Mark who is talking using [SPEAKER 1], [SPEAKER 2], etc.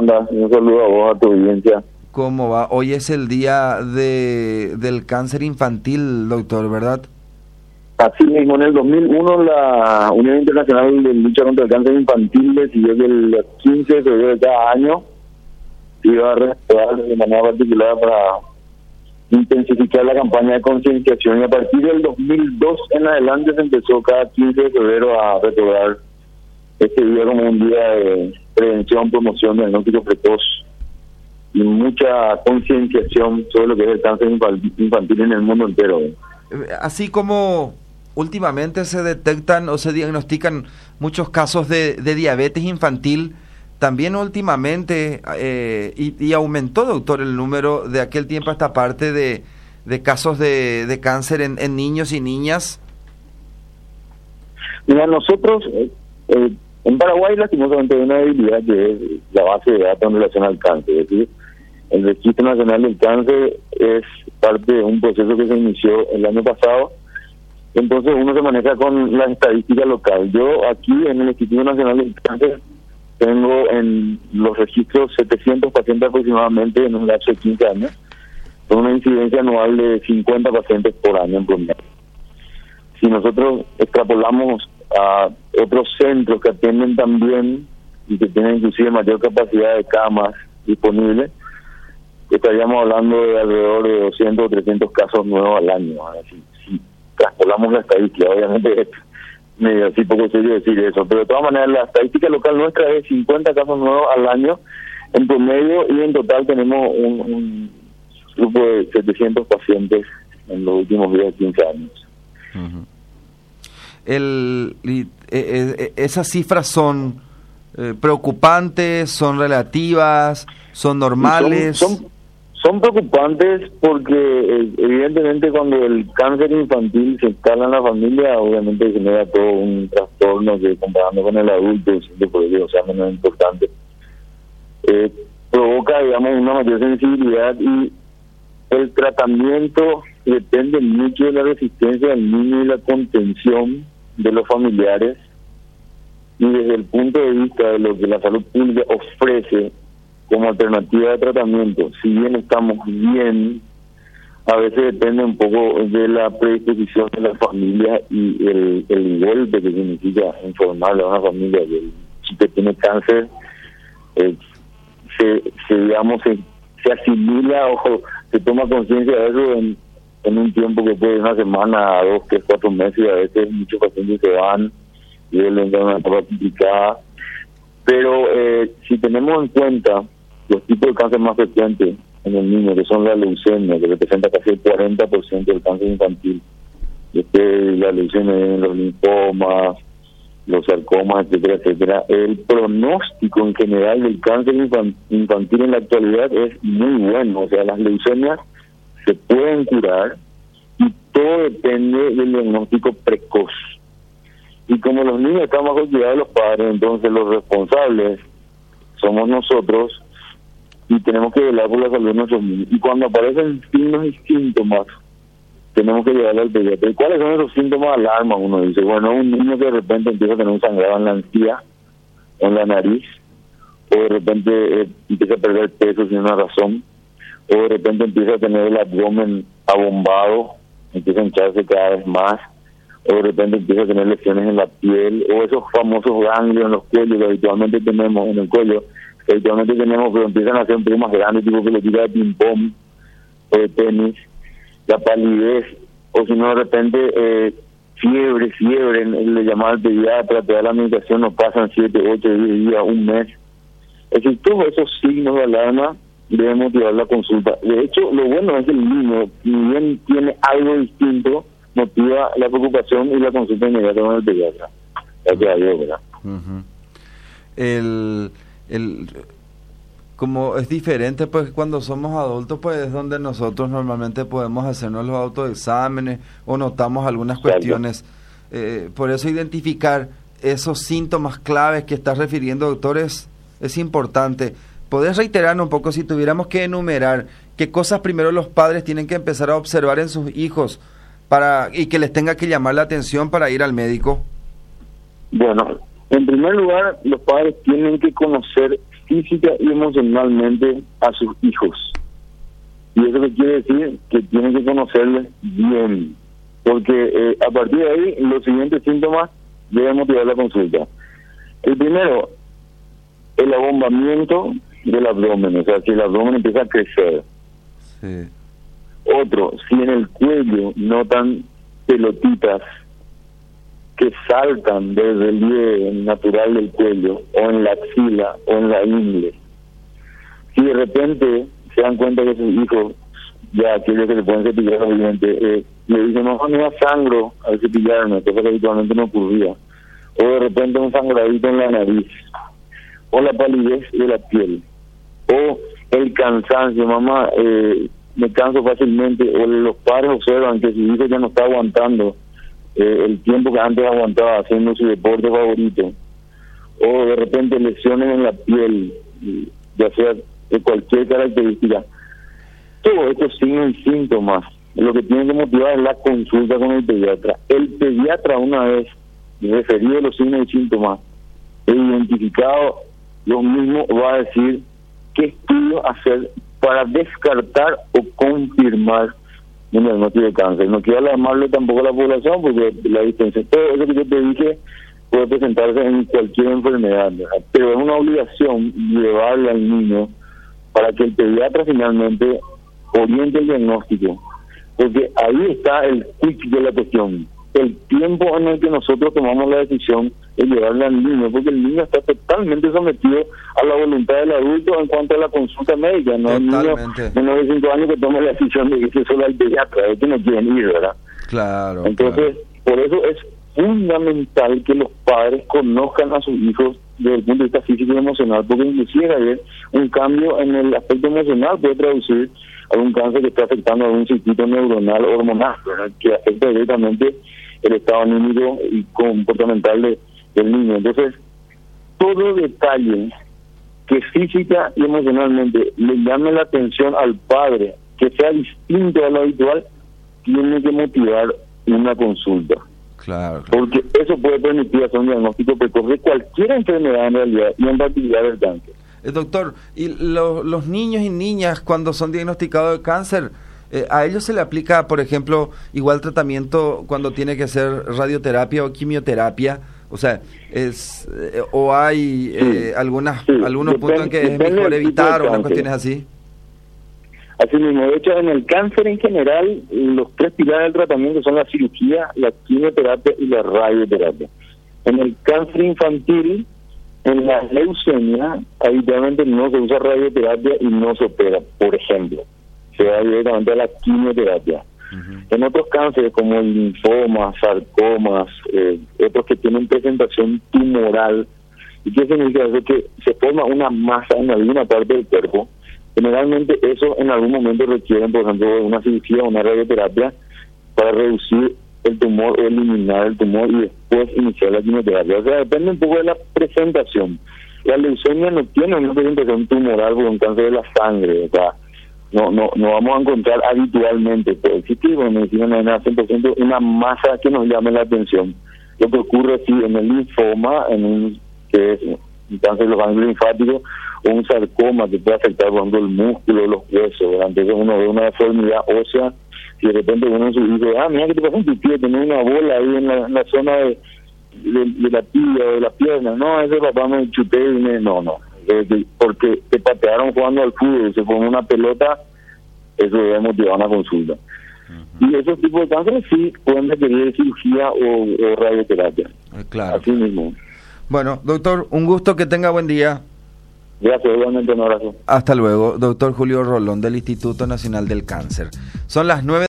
[SPEAKER 1] andas? Un saludo a vos, a tu audiencia.
[SPEAKER 2] ¿Cómo va? Hoy es el día del cáncer infantil, doctor, ¿verdad?
[SPEAKER 1] Así mismo, en el 2001 la Unión Internacional de Lucha contra el Cáncer Infantil decidió que el 15 de febrero de cada año iba a reactivar de manera particular para intensificar la campaña de concienciación, y a partir del 2002 en adelante se empezó cada 15 de febrero a recordar este día como un día de prevención, promoción, diagnóstico precoz y mucha concienciación sobre lo que es el cáncer infantil en el mundo entero.
[SPEAKER 2] Así como últimamente se detectan o se diagnostican muchos casos de diabetes infantil, también últimamente, y aumentó, doctor, el número de aquel tiempo a esta parte de casos de cáncer en niños y niñas.
[SPEAKER 1] Mira, nosotros en Paraguay lastimosamente hay una debilidad que es la base de datos en relación al cáncer. Es decir, el Registro Nacional del Cáncer es parte de un proceso que se inició el año pasado. Entonces uno se maneja con la estadística local. Yo aquí en el Instituto Nacional del Cáncer tengo en los registros 700 pacientes aproximadamente en un lapso de 15 años, con una incidencia anual de 50 pacientes por año en promedio. Si nosotros extrapolamos a otros centros que atienden también y que tienen inclusive mayor capacidad de camas disponibles, estaríamos hablando de alrededor de 200 o 300 casos nuevos al año. Si extrapolamos la estadística, obviamente es medio así poco serio decir eso, pero de todas maneras la estadística local nuestra es 50 casos nuevos al año en promedio, y en total tenemos un grupo de 700 pacientes en los últimos 10 o 15 años.
[SPEAKER 2] Uh-huh. Esas cifras son preocupantes, son relativas, son normales.
[SPEAKER 1] Son preocupantes porque evidentemente cuando el cáncer infantil se instala en la familia, obviamente genera todo un trastorno que, comparando con el adulto, siempre por ello, o sea, menos importante, provoca, digamos, una mayor sensibilidad, y el tratamiento depende mucho de la resistencia del niño y la contención de los familiares, y desde el punto de vista de lo que la salud pública ofrece como alternativa de tratamiento, si bien estamos bien, a veces depende un poco de la predisposición de la familia y el golpe que significa informarle a una familia que el chico tiene cáncer, se asimila o se toma conciencia de eso en un tiempo que puede ser una semana, 2, 3, 4 meses, y a veces muchos pacientes se van y él entra en una etapa complicada. Pero si tenemos en cuenta los tipos de cáncer más frecuentes en el niño, que son la leucemia, que representa casi el 40% del cáncer infantil, después la leucemia en los linfomas, los sarcomas, etcétera, etcétera, el pronóstico en general del cáncer infantil en la actualidad es muy bueno. O sea, las leucemias se pueden curar y todo depende del diagnóstico precoz. Y como los niños están bajo el cuidado de los padres, entonces los responsables somos nosotros, y tenemos que velar por la salud de nuestros niños. Y cuando aparecen signos y síntomas, tenemos que llevarle al pediatra. ¿Y cuáles son esos síntomas de alarma? Uno dice, bueno, un niño que de repente empieza a tener un sangrado en la encía, en la nariz, o de repente empieza a perder peso sin una razón, o de repente empieza a tener el abdomen abombado, empieza a hincharse cada vez más, o de repente empieza a tener lesiones en la piel, o esos famosos ganglios en los cuellos que habitualmente tenemos en el cuello, pero empiezan a ser un poco más grandes, tipo pelotita de ping-pong o de tenis, la palidez, o si no de repente fiebre, le llaman al pediatra, te da la medicación, no pasan 7, 8, 10 días, un mes. Es decir, todos esos signos de alarma deben motivar la consulta. De hecho, lo bueno es que el niño, si bien tiene algo distinto, motiva la preocupación y la consulta inmediata con el pediatra. Gracias a Dios, ¿verdad?
[SPEAKER 2] Uh-huh. Como es diferente, pues cuando somos adultos, pues es donde nosotros normalmente podemos hacernos los autoexámenes o notamos algunas cuestiones. Por eso identificar esos síntomas claves que estás refiriendo, doctor, es importante. ¿Podés reiterarnos un poco, si tuviéramos que enumerar, qué cosas primero los padres tienen que empezar a observar en sus hijos y que les tenga que llamar la atención para ir al médico?
[SPEAKER 1] Bueno, en primer lugar, los padres tienen que conocer física y emocionalmente a sus hijos. Y eso quiere decir que tienen que conocerles bien, porque a partir de ahí los siguientes síntomas deben motivar la consulta. El primero, el abombamiento del abdomen, o sea, que el abdomen empieza a crecer.
[SPEAKER 2] Sí.
[SPEAKER 1] Otro, si en el cuello notan pelotitas que saltan del relieve natural del cuello, o en la axila, o en la ingle. Si de repente se dan cuenta que sus hijos, ya aquellos que se pueden cepillar los dientes, le dicen, no, me da sangro al cepillarme, cosa que habitualmente no ocurría. O de repente un sangradito en la nariz, o la palidez de la piel, o el cansancio, mamá, me canso fácilmente, o los padres observan que su hijo ya no está aguantando el tiempo que antes aguantaba haciendo su deporte favorito, o de repente lesiones en la piel, ya sea de cualquier característica. Todos estos signos y síntomas, lo que tiene que motivar es la consulta con el pediatra. El pediatra, una vez referido los signos y síntomas e identificado los mismos, va a decir qué estudio hacer para descartar o confirmar un diagnóstico de cáncer. No quiero alarmarle tampoco a la población, porque la distancia, todo eso que yo te dije puede presentarse en cualquier enfermedad, ¿verdad? Pero es una obligación llevarle al niño para que el pediatra finalmente oriente el diagnóstico, porque ahí está el quick de la cuestión, el tiempo en el que nosotros tomamos la decisión de llevarle al niño, porque el niño está totalmente sometido a la voluntad del adulto en cuanto a la consulta médica, no el niño menor de 5 años que toma la decisión de irse solo al pediatra, es que no quieren ir, ¿verdad?
[SPEAKER 2] Claro.
[SPEAKER 1] Entonces, por eso es fundamental que los padres conozcan a sus hijos desde el punto de vista físico y emocional, porque inclusive ayer un cambio en el aspecto emocional puede traducir a un cáncer que está afectando a un circuito neuronal hormonal, ¿verdad?, que afecta directamente el estado anímico y comportamental del niño. Entonces, todo detalle que física y emocionalmente le llame la atención al padre, que sea distinto a lo habitual, tiene que motivar una consulta.
[SPEAKER 2] Claro.
[SPEAKER 1] Porque eso puede permitir hacer un diagnóstico precoz de cualquier enfermedad en realidad, y en particular el cáncer.
[SPEAKER 2] Doctor, ¿y los niños y niñas cuando son diagnosticados de cáncer, a ellos se le aplica, por ejemplo, igual tratamiento cuando tiene que ser radioterapia o quimioterapia? O sea, o hay algunos puntos en que es mejor evitar o unas cuestiones así.
[SPEAKER 1] Así mismo, de hecho, en el cáncer en general, los 3 pilares del tratamiento son la cirugía, la quimioterapia y la radioterapia. En el cáncer infantil, en la leucemia, habitualmente no se usa radioterapia y no se opera, por ejemplo. Se va directamente a la quimioterapia. En otros cánceres como el linfoma, sarcomas, otros que tienen presentación tumoral, ¿y qué significa eso? Que se forma una masa en alguna parte del cuerpo. Generalmente eso en algún momento requieren, por ejemplo, una cirugía o una radioterapia para reducir el tumor o eliminar el tumor y después iniciar la quimioterapia. O sea, depende un poco de la presentación. La leucemia no tiene una presentación tumoral por un cáncer de la sangre, o sea, no vamos a encontrar habitualmente, pero existe en medicina no hay nada 100% una masa que nos llame la atención. Lo que ocurre sí en el linfoma, que es un cáncer de los ganglios linfáticos, o un sarcoma que puede afectar, por ejemplo, el músculo, los huesos. Entonces uno ve una deformidad ósea, y de repente uno en su dice, mira que te pasa en tu pie, tenés una bola ahí en la zona de la tibia o de la pierna. No, ese papá me chuté y no. Porque te patearon jugando al fútbol, se formó una pelota, eso debe motivar una consulta. Y esos tipos de cánceres sí pueden requerir cirugía o radioterapia.
[SPEAKER 2] Claro.
[SPEAKER 1] Así mismo.
[SPEAKER 2] Bueno, doctor, un gusto, que tenga buen día.
[SPEAKER 1] Gracias, igualmente un abrazo.
[SPEAKER 2] Hasta luego, doctor Julio Rolón del Instituto Nacional del Cáncer. Son las 9.